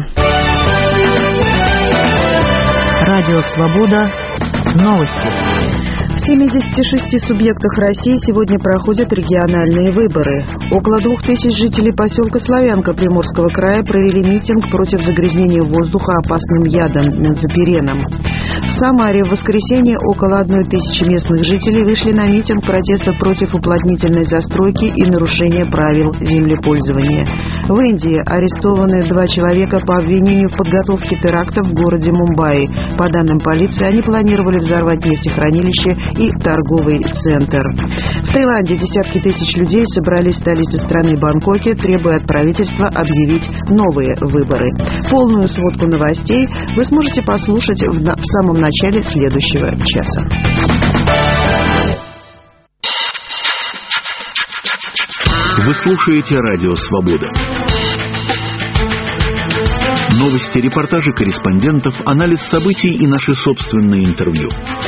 [SPEAKER 6] Радио «Свобода». Новости.
[SPEAKER 1] В 76 субъектах России сегодня проходят региональные выборы. Около 2000 жителей поселка Славянка Приморского края провели митинг против загрязнения воздуха опасным ядом бензопиреном. В Самаре в воскресенье около 1000 местных жителей вышли на митинг протеста против уплотнительной застройки и нарушения правил землепользования. В Индии арестованы 2 человека по обвинению в подготовке теракта в городе Мумбаи. По данным полиции, они планировали взорвать нефтехранилище и торговый центр. В Таиланде десятки тысяч людей собрались в столице страны Бангкоке, требуя от правительства объявить новые выборы. Полную сводку новостей вы сможете послушать в самом начале следующего часа.
[SPEAKER 19] Вы слушаете Радио Свобода. Новости, репортажи корреспондентов, анализ событий и наши собственные интервью.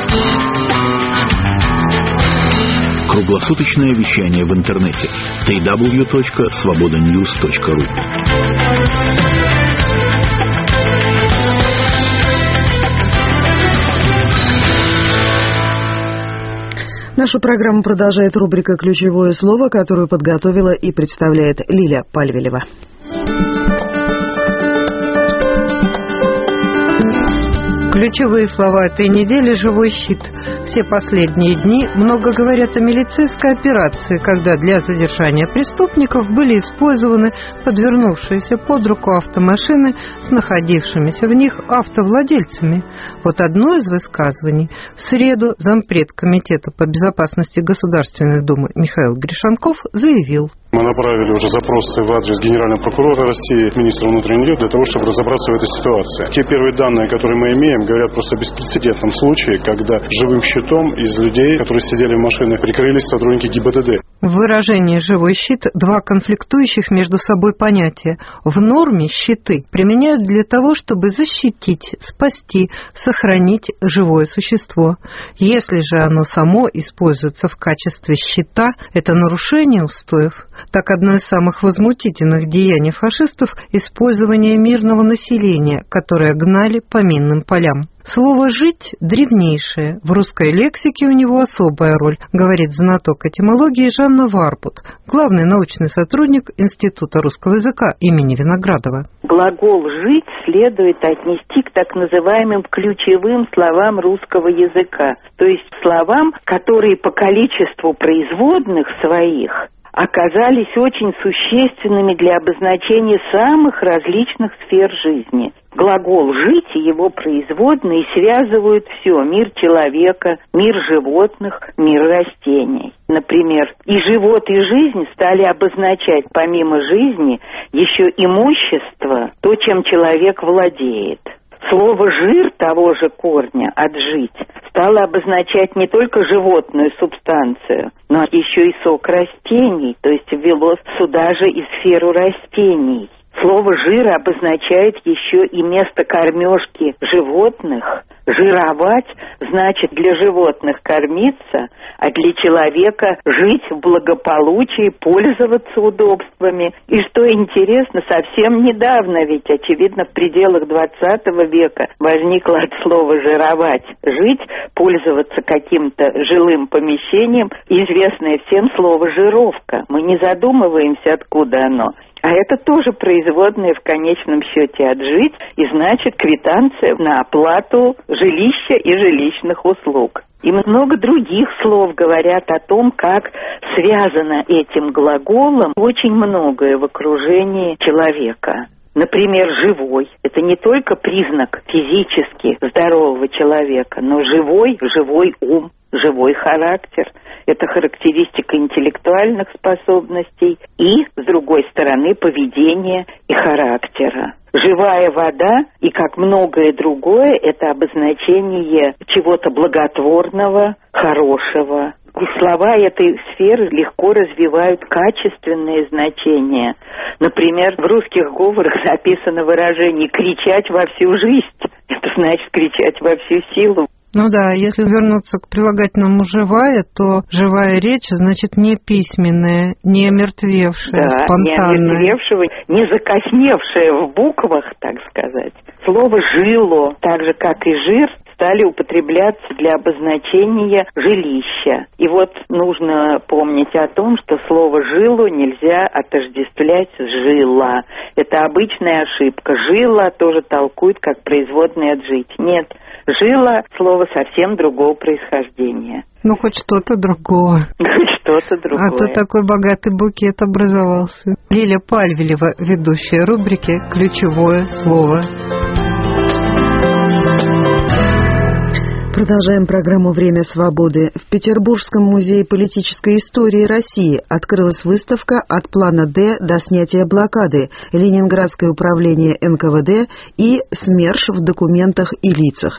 [SPEAKER 19] Круглосуточное вещание в интернете www.svobodanews.ru.
[SPEAKER 1] Нашу программу продолжает рубрика «Ключевое слово», которую подготовила и представляет Лиля Пальвелева.
[SPEAKER 21] Ключевые слова этой недели – «живой щит». Все последние дни много говорят о милицейской операции, когда для задержания преступников были использованы подвернувшиеся под руку автомашины с находившимися в них автовладельцами. Вот одно из высказываний. В среду зампред Комитета по безопасности Государственной Думы Михаил Гришанков заявил:
[SPEAKER 22] мы направили уже запросы в адрес генерального прокурора России, министра внутренних дел, для того, чтобы разобраться в этой ситуации. Те первые данные, которые мы имеем, говорят просто о беспрецедентном случае, когда живым щитом из людей, которые сидели в машинах, прикрылись сотрудники ГИБДД.
[SPEAKER 21] В выражении «живой щит» два конфликтующих между собой понятия. В норме щиты применяют для того, чтобы защитить, спасти, сохранить живое существо. Если же оно само используется в качестве щита, это нарушение устоев. Так, одно из самых возмутительных деяний фашистов – использование мирного населения, которое гнали по минным полям. Слово «жить» древнейшее. В русской лексике у него особая роль, говорит знаток этимологии Жанна Варбут, главный научный сотрудник Института русского языка имени Виноградова.
[SPEAKER 23] Глагол «жить» следует отнести к так называемым ключевым словам русского языка, то есть словам, которые по количеству производных своих оказались очень существенными для обозначения самых различных сфер жизни. Глагол «жить» и его производные связывают все: мир человека, мир животных, мир растений. Например, и живот, и жизнь стали обозначать помимо жизни еще имущество, то, чем человек владеет. Слово «жир» того же корня «отжить» стало обозначать не только животную субстанцию, но еще и сок растений, то есть ввело сюда же и сферу растений. Слово «жир» обозначает еще и место кормежки животных. Жировать значит для животных кормиться, а для человека жить в благополучии, пользоваться удобствами. И что интересно, совсем недавно, ведь, очевидно, в пределах 20 века возникло от слова «жировать» – жить, пользоваться каким-то жилым помещением, известное всем слово «жировка». Мы не задумываемся, откуда оно. А это тоже производное в конечном счете «отжить», и значит квитанция на оплату жилища и жилищных услуг. И много других слов говорят о том, как связано этим глаголом очень многое в окружении человека. Например, живой – это не только признак физически здорового человека, но живой ум, живой характер. Это характеристика интеллектуальных способностей и, с другой стороны, поведения и характера. Живая вода и, как многое другое, это обозначение чего-то благотворного, хорошего. Слова этой сферы легко развивают качественные значения. Например, в русских говорах записано выражение «кричать во всю жизнь». Это значит кричать во всю силу.
[SPEAKER 21] Ну да, если вернуться к прилагательному «живая», то живая речь значит не письменная, не омертвевшая,
[SPEAKER 23] да, спонтанная. Не омертвевшего, не закосневшая в буквах, так сказать. Слово «жило», так же как и «жир», стали употребляться для обозначения жилища. И вот нужно помнить о том, что слово «жило» нельзя отождествлять с «жила». Это обычная ошибка. «Жила» тоже толкуют как производное от «жить». Нет, жило слово совсем другого происхождения.
[SPEAKER 21] Ну, хоть что-то другого.
[SPEAKER 23] Хоть что-то другое.
[SPEAKER 21] А то такой богатый букет образовался. Лиля Пальвелева, ведущая рубрики «Ключевое слово».
[SPEAKER 1] Продолжаем программу «Время свободы». В Петербургском музее политической истории России открылась выставка «От плана Д до снятия блокады. Ленинградское управление НКВД и СМЕРШ в документах и лицах.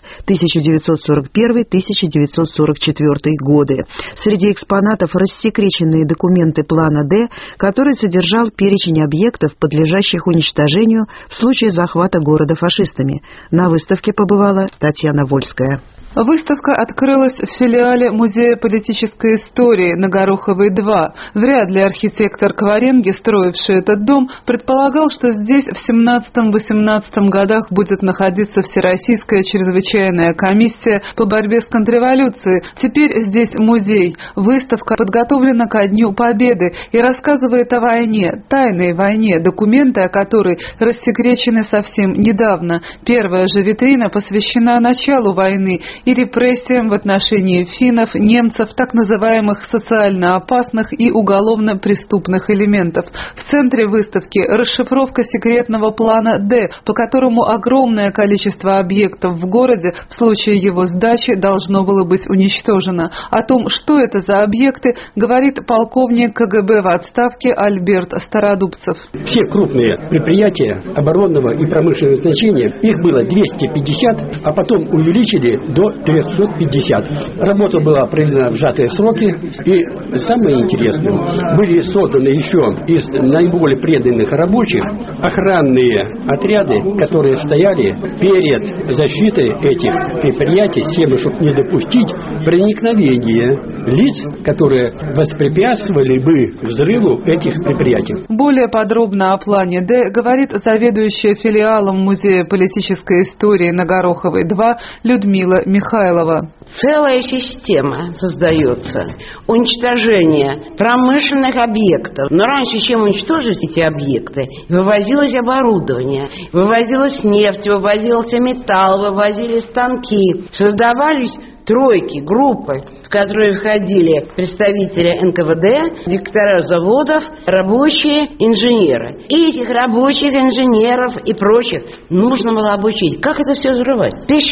[SPEAKER 1] 1941-1944 годы». Среди экспонатов рассекреченные документы плана Д, который содержал перечень объектов, подлежащих уничтожению в случае захвата города фашистами. На выставке побывала Татьяна Вольская.
[SPEAKER 2] Выставка открылась в филиале Музея политической истории на Гороховой 2. Вряд ли архитектор Кваренги, строивший этот дом, предполагал, что здесь в 17-18 годах будет находиться Всероссийская чрезвычайная комиссия по борьбе с контрреволюцией. Теперь здесь музей. Выставка подготовлена ко Дню Победы и рассказывает о войне, тайной войне, документы о которой рассекречены совсем недавно. Первая же витрина посвящена началу войны и репрессиям в отношении финнов, немцев, так называемых социально опасных и уголовно преступных элементов. В центре выставки расшифровка секретного плана Д, по которому огромное количество объектов в городе в случае его сдачи должно было быть уничтожено. О том, что это за объекты, говорит полковник КГБ в отставке Альберт Стародубцев.
[SPEAKER 4] Все крупные предприятия оборонного и промышленного значения, их было 250, а потом увеличили до 350. Работа была проведена в сжатые сроки, и самое интересное, были созданы еще из наиболее преданных рабочих охранные отряды, которые стояли перед защитой этих предприятий, с тем, чтобы не допустить проникновения лиц, которые воспрепятствовали бы взрыву этих предприятий.
[SPEAKER 2] Более подробно о плане Д говорит заведующая филиалом Музея политической истории на Гороховой 2 Людмила Михайлова.
[SPEAKER 5] Целая система создается уничтожения промышленных объектов. Но раньше, чем уничтожить эти объекты, вывозилось оборудование, вывозилась нефть, вывозился металл, вывозились станки, создавались тройки, группы, в которые входили представители НКВД, директора заводов, рабочие, инженеры. И этих рабочих, инженеров и прочих нужно было обучить. Как это все взрывать?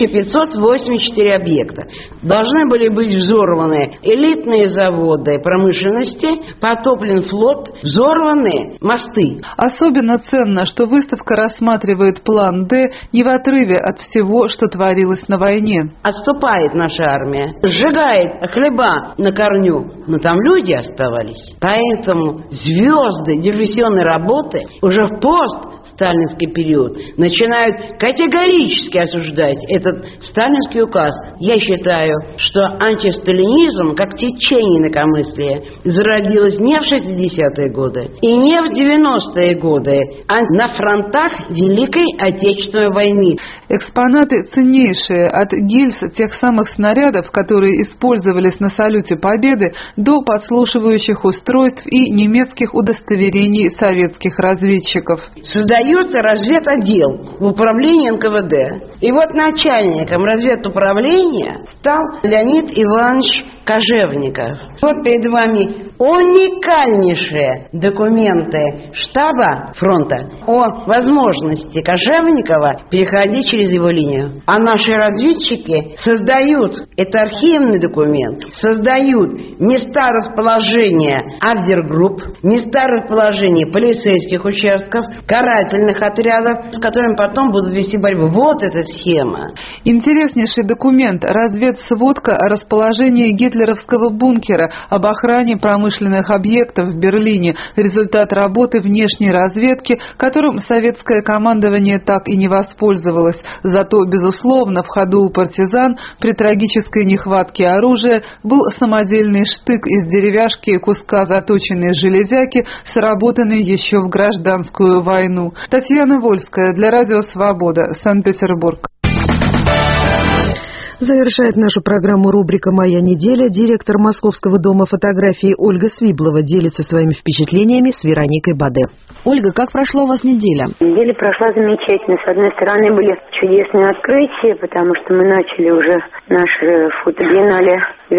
[SPEAKER 5] 1584 объекта. Должны были быть взорваны элитные заводы промышленности, потоплен флот, взорваны мосты.
[SPEAKER 2] Особенно ценно, что выставка рассматривает план Д не в отрыве от всего, что творилось на войне.
[SPEAKER 5] Отступает наша армия, сжигает хлеба на корню, но там люди оставались. Поэтому звезды диверсионной работы уже в постсталинский период начинают категорически осуждать этот сталинский указ. Я считаю, что антисталинизм, как течение инакомыслия, зародилось не в 60-е годы и не в 90-е годы, а на фронтах Великой Отечественной войны.
[SPEAKER 2] Экспонаты ценнейшие, от гильз тех самых снарядов, которые использовались на салюте Победы, до подслушивающих устройств и немецких удостоверений советских разведчиков.
[SPEAKER 5] Создается разведотдел в управлении НКВД. И вот начальником разведуправления стал Леонид Иванович Кожевников. Вот перед вами уникальнейшие документы штаба фронта о возможности Кожевникова переходить через его линию. А наши разведчики создают, это архивный документ, создают места расположения ардергрупп, места расположения полицейских участков, карательных отрядов, с которыми потом будут вести борьбу. Вот эта схема.
[SPEAKER 2] Интереснейший документ, разведсводка о расположении гитлеровского бункера, об охране промышленных объектов в Берлине, результат работы внешней разведки, которым советское командование так и не воспользовалось. Зато, безусловно, в ходу у партизан при трагической нехватке оружия был самодельный штык из деревяшки и куска заточенной железяки, сработанный еще в гражданскую войну. Татьяна Вольская для Радио Свобода, Санкт-Петербург.
[SPEAKER 1] Завершает нашу программу рубрика «Моя неделя». Директор Московского дома фотографии Ольга Свиблова делится своими впечатлениями с Вероникой Баде. Ольга, как прошла у вас неделя?
[SPEAKER 3] Неделя прошла замечательно. С одной стороны, были чудесные открытия, потому что мы начали уже наше фотобиеннале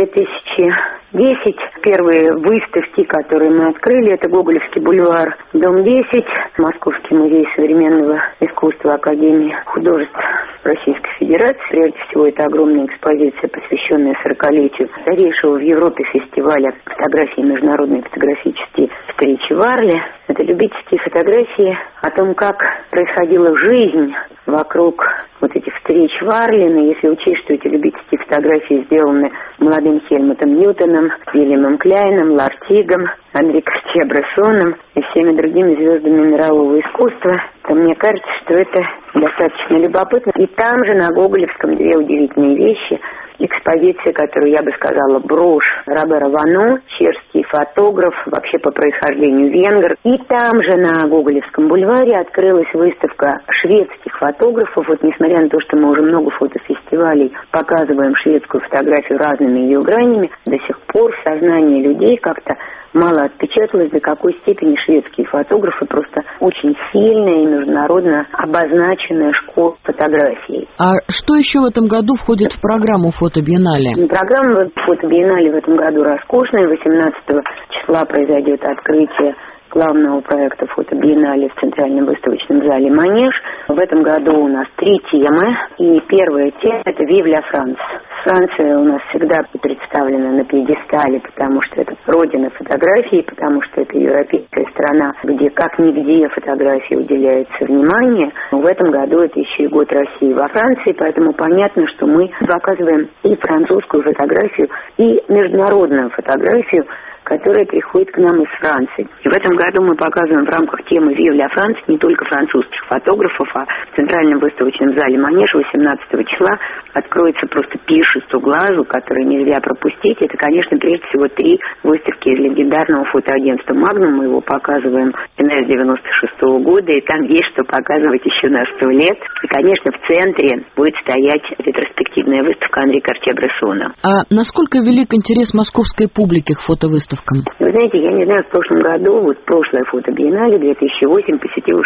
[SPEAKER 3] 2010. Первые выставки, которые мы открыли, это Гоголевский бульвар, дом 10, Московский музей современного искусства Академии художеств Российской Федерации. Прежде всего, это огромная экспозиция, посвященная 40-летию старейшего в Европе фестиваля фотографии международной фотографические встречи в Арле. Это любительские фотографии о том, как происходила жизнь вокруг вот этих встреч в Арле. Но если учесть, что эти любительские фотографии сделаны молодым Хельмутом Ньютоном, Вильямом Кляйном, Лартигом, Анри Картье-Брессоном и всеми другими звездами мирового искусства, то мне кажется, что это достаточно любопытно. И там же на Гоголевском две удивительные вещи. Экспозиция, которую я бы сказала, брошь Робера Вано, чешский фотограф, вообще по происхождению венгр. И там же на Гоголевском бульваре открылась выставка шведских фотографов. Вот несмотря на то, что мы уже много фотофестивалей показываем шведскую фотографию разными ее гранями, до сих пор в сознании людей как-то мало отпечаталось, до какой степени шведские фотографы просто очень сильная и международно обозначенная школа фотографии.
[SPEAKER 1] А что еще в этом году входит в программу фотобиеннале?
[SPEAKER 3] Программа фотобиеннале в этом году роскошная. 18 числа произойдет открытие главного проекта фотобиеннале в Центральном выставочном зале «Манеж». В этом году у нас 3 темы. И первая тема – это «Vive la France». Франция у нас всегда представлена на пьедестале, потому что это родина фотографии, потому что это европейская страна, где как нигде фотографии уделяется внимание. Но в этом году это еще и год России во Франции, поэтому понятно, что мы показываем и французскую фотографию, и международную фотографию, которая приходит к нам из Франции. И в этом году мы показываем в рамках темы «Vive la France» не только французских фотографов, а в Центральном выставочном зале «Манеж» 18 числа откроется просто пиршество глазу, которое нельзя пропустить. Это, конечно, прежде всего 3 выставки из легендарного фотоагентства «Магнум». Мы его показываем с 96 года, и там есть что показывать еще на 100 лет. И, конечно, в центре будет стоять ретроспективная выставка Анри Картье-Брессона.
[SPEAKER 1] А насколько велик интерес московской публики к фотовыставкам?
[SPEAKER 3] Вы знаете, я не знаю, в прошлом году, вот прошлое фотобиеннале 2008 посетило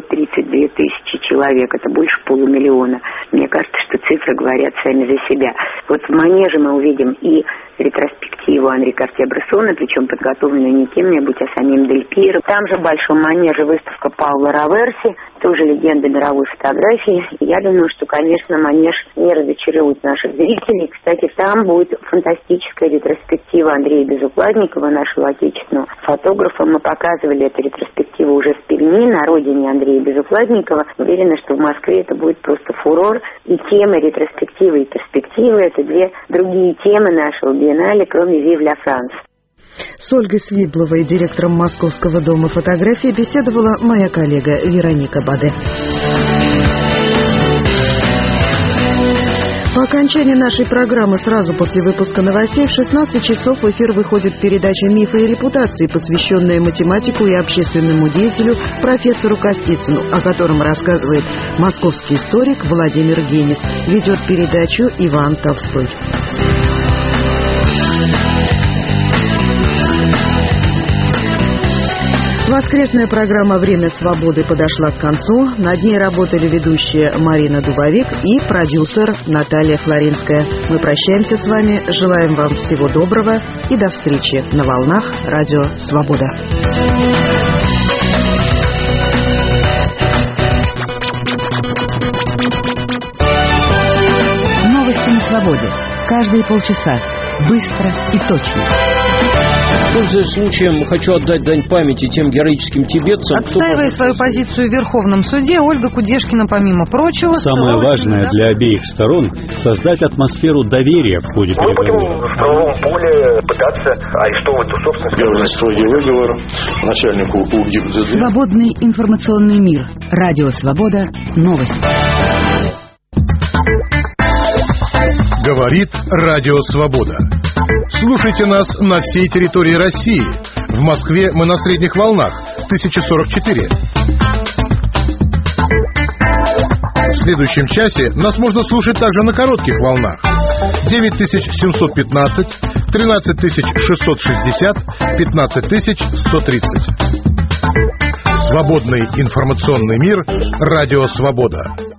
[SPEAKER 3] 632 тысячи человек. Это больше 500 000. Мне кажется, что цифры говорят сами за себя. Вот в Манеже мы увидим и ретроспективу Анри Картье-Брессона, причем подготовленную не кем-нибудь, а самим Дель Пьеро. Там же в Большом Манеже выставка Паула Раверси, тоже легенда мировой фотографии. И я думаю, что, конечно, Манеж не разочарует наших зрителей. Кстати, там будет фантастическая ретроспектива Андрея Безукладникова, нашего отечественного фотографа. Мы показывали эту ретроспективу уже в Перми, на родине Андрея Безукладникова. Уверена, что в Москве это будет просто фурор. И темы ретроспективы и перспективы — это 2 другие темы нашего биеннале, кроме «Vive la France».
[SPEAKER 1] С Ольгой Свибловой, директором Московского дома фотографии, беседовала моя коллега Вероника Баде. По окончании нашей программы сразу после выпуска новостей в 16 часов в эфир выходит передача «Мифы и репутации», посвященная математику и общественному деятелю профессору Костицыну, о котором рассказывает московский историк Владимир Генис. Ведет передачу Иван Толстой. Воскресная программа «Время свободы» подошла к концу. Над ней работали ведущая Марина Дубовик и продюсер Наталья Флоринская. Мы прощаемся с вами, желаем вам всего доброго и до встречи на волнах Радио Свобода.
[SPEAKER 7] Новости на свободе. Каждые полчаса. Быстро и точно.
[SPEAKER 11] Пользуясь случаем, хочу отдать дань памяти тем героическим тибетцам.
[SPEAKER 21] Отстаивая свою позицию в Верховном суде, Ольга Кудешкина, помимо прочего...
[SPEAKER 16] Самое важное для обеих сторон — создать атмосферу доверия в ходе переговоров.
[SPEAKER 9] Мы будем в правовом поле пытаться арестовывать ту собственность.
[SPEAKER 22] Первый строгий выговор начальнику УГИБДД.
[SPEAKER 7] Свободный информационный мир. Радио Свобода. Новости.
[SPEAKER 24] Говорит Радио Свобода. Слушайте нас на всей территории России. В Москве мы на средних волнах 1044. В следующем часе нас можно слушать также на коротких волнах. 9715, 13660, 15130. Свободный информационный мир. Радио «Свобода».